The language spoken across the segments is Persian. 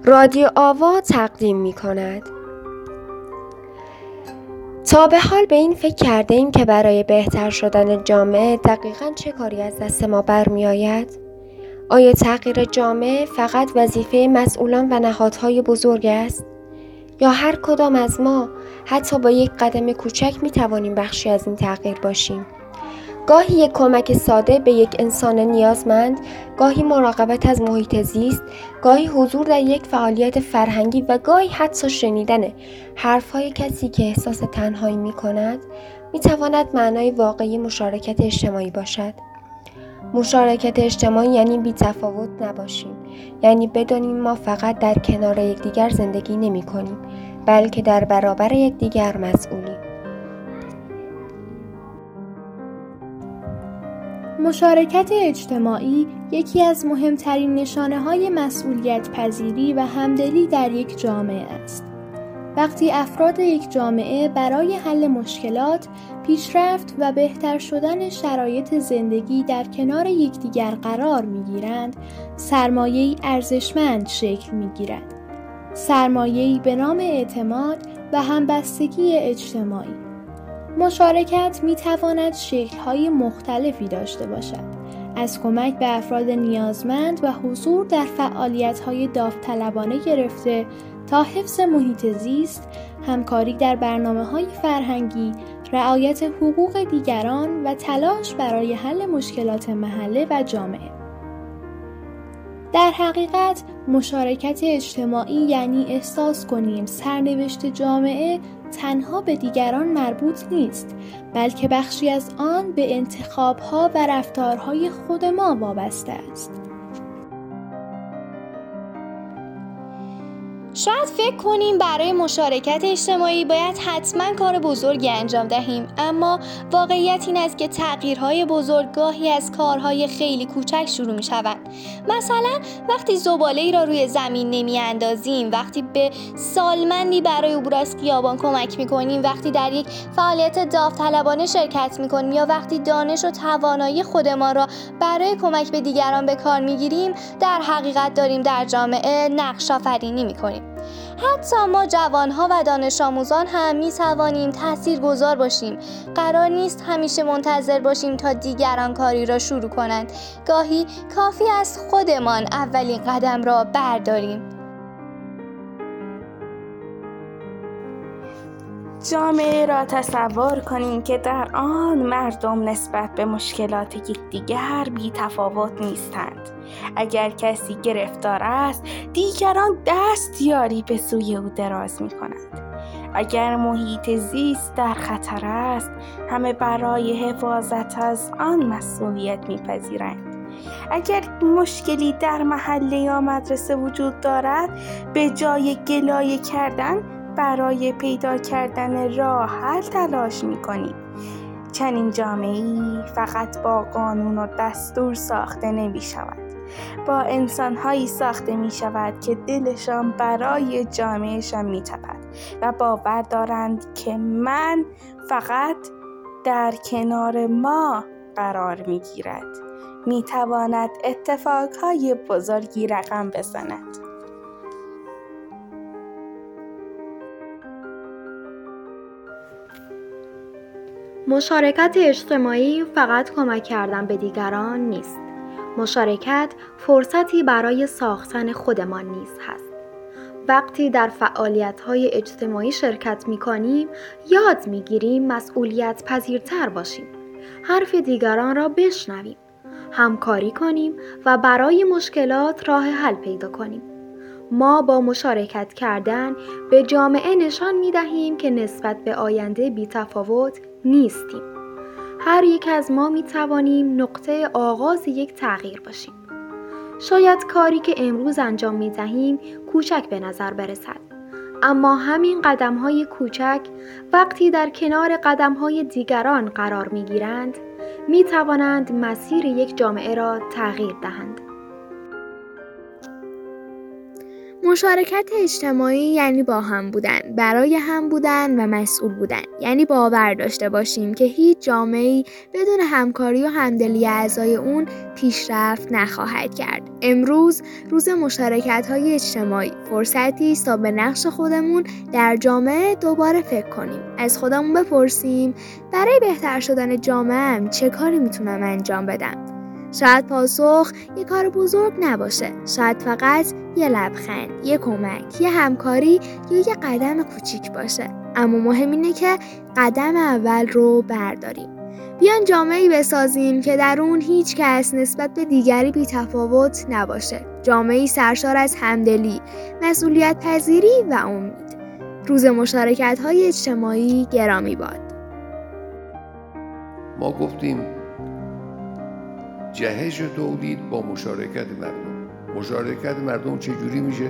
رادیو آوا تقدیم می کند. تا به حال به این فکر کرده ایم که برای بهتر شدن جامعه دقیقاً چه کاری از دست ما برمی آید؟ آیا تغییر جامعه فقط وظیفه مسئولان و نهادهای بزرگ است؟ یا هر کدام از ما حتی با یک قدم کوچک می توانیم بخشی از این تغییر باشیم؟ گاهی یک کمک ساده به یک انسان نیازمند، گاهی مراقبت از محیط زیست، گاهی حضور در یک فعالیت فرهنگی و گاهی حتی شنیدن حرفهای کسی که احساس تنهایی می کند، می تواند معنای واقعی مشارکت اجتماعی باشد. مشارکت اجتماعی یعنی بی تفاوت نباشیم، یعنی بدانیم ما فقط در کنار یکدیگر زندگی نمی کنیم، بلکه در برابر یکدیگر مسئولیم. مشارکت اجتماعی یکی از مهمترین نشانه‌های مسئولیت پذیری و همدلی در یک جامعه است. وقتی افراد یک جامعه برای حل مشکلات، پیشرفت و بهتر شدن شرایط زندگی در کنار یکدیگر قرار می‌گیرند، سرمایه‌ای ارزشمند شکل می‌گیرد. سرمایه‌ای به نام اعتماد و همبستگی اجتماعی. مشارکت می‌تواند شکل‌های مختلفی داشته باشد، از کمک به افراد نیازمند و حضور در فعالیت‌های داوطلبانه گرفته تا حفظ محیط زیست، همکاری در برنامه‌های فرهنگی، رعایت حقوق دیگران و تلاش برای حل مشکلات محله و جامعه. در حقیقت، مشارکت اجتماعی یعنی احساس کنیم سرنوشت جامعه تنها به دیگران مربوط نیست، بلکه بخشی از آن به انتخاب‌ها و رفتارهای خود ما وابسته است. شاید فکر کنیم برای مشارکت اجتماعی باید حتما کار بزرگی انجام دهیم، اما واقعیت این است که تغییرهای بزرگ گاهی از کارهای خیلی کوچک شروع می شوند. مثلا وقتی زباله‌ای را روی زمین نمی اندازیم، وقتی به سالمندی برای عبور از خیابان کمک می کنیم، وقتی در یک فعالیت داوطلبانه شرکت می کنیم یا وقتی دانش و توانایی خودمان را برای کمک به دیگران به کار می گیریم، در حقیقت داریم در جامعه نقش آفرینی می کنیم. حتی ما جوانها و دانش آموزان هم می توانیم تاثیرگذار باشیم. قرار نیست همیشه منتظر باشیم تا دیگران کاری را شروع کنند. گاهی کافی است خودمان اولین قدم را برداریم. جامعه را تصور کنیم که در آن مردم نسبت به مشکلات یکدیگر بی تفاوت نیستند. اگر کسی گرفتار است، دیگران دستیاری به سوی او دراز می کنند. اگر محیط زیست در خطر است، همه برای حفاظت از آن مسئولیت می پذیرند. اگر مشکلی در محله یا مدرسه وجود دارد، به جای گلایه کردن برای پیدا کردن راه حل تلاش می‌کنیم. چنین جامعه‌ای فقط با قانون و دستور ساخته نمی‌شود. با انسان‌هایی ساخته می‌شود که دلشان برای جامعهشان می‌تپد و باور دارند که من فقط در کنار ما قرار می‌گیرد. می‌تواند اتفاقهای بزرگی رقم بزند. مشارکت اجتماعی فقط کمک کردن به دیگران نیست. مشارکت فرصتی برای ساختن خودمان نیز هست. وقتی در فعالیت‌های اجتماعی شرکت می‌کنیم، یاد می‌گیریم مسئولیت پذیرتر باشیم. حرف دیگران را بشنویم، همکاری کنیم و برای مشکلات راه حل پیدا کنیم. ما با مشارکت کردن به جامعه نشان می‌دهیم که نسبت به آینده بی‌تفاوت نیستیم. هر یک از ما می‌توانیم نقطه آغاز یک تغییر باشیم. شاید کاری که امروز انجام می‌دهیم کوچک به نظر برسد، اما همین قدم‌های کوچک وقتی در کنار قدم‌های دیگران قرار می‌گیرند، می‌توانند مسیر یک جامعه را تغییر دهند. مشارکت اجتماعی یعنی با هم بودن، برای هم بودن و مسئول بودن. یعنی باور داشته باشیم که هیچ جامعه‌ای بدون همکاری و همدلی اعضای اون پیشرفت نخواهد کرد. امروز روز مشارکت‌های اجتماعی، فرصتی است تا به نقش خودمون در جامعه دوباره فکر کنیم. از خودمون بپرسیم برای بهتر شدن جامعه‌ام چه کاری میتونم انجام بدم؟ شاید پاسخ یه کار بزرگ نباشه، شاید فقط یه لبخند، یه کمک، یه همکاری یا یه قدم کوچیک باشه. اما مهم اینه که قدم اول رو برداریم. بیان جامعه‌ای بسازیم که در اون هیچ کس نسبت به دیگری بی‌تفاوت نباشه. جامعه‌ای سرشار از همدلی، مسئولیت پذیری و امید. روز مشارکت‌های اجتماعی گرامی باد. ما گفتیم جهش تولید با مشارکت مردم. مشارکت مردم چجوری میشه؟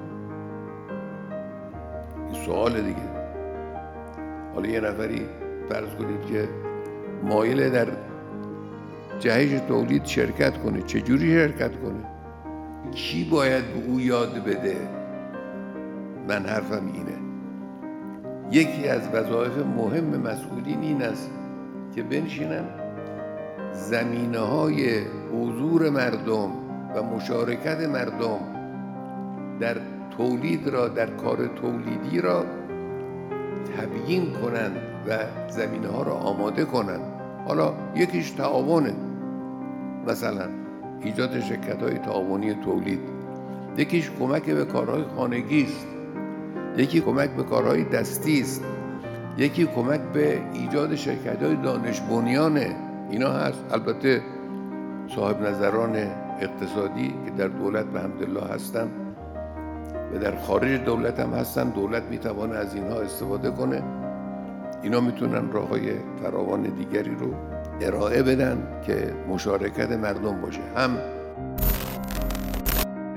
این سوال دیگه. حالا یه نفری فرض کنید که مایل در جهش تولید شرکت کنه. چجوری شرکت کنه؟ کی باید به او یاد بده؟ من حرفم اینه. یکی از وظایف مهم مسئولین این است که بنشینن زمینه‌های حضور مردم و مشارکت مردم در تولید را، در کار تولیدی را تبیین کنند و زمینه‌ها را آماده کنند. حالا یکیش تعاونه، مثلا ایجاد شرکت‌های تعاونی تولید، یکیش کمک به کارهای خانگی است، یکی کمک به کارهای دستی است، یکی کمک به ایجاد شرکت‌های دانش بنیانه. اینا هست. البته صاحب نظران اقتصادی که در دولت به حمدالله هستن و در خارج دولت هم هستن. دولت میتوانه از اینها استفاده کنه. اینا میتونن راه‌های فراوان دیگری رو ارائه بدن که مشارکت مردم باشه. هم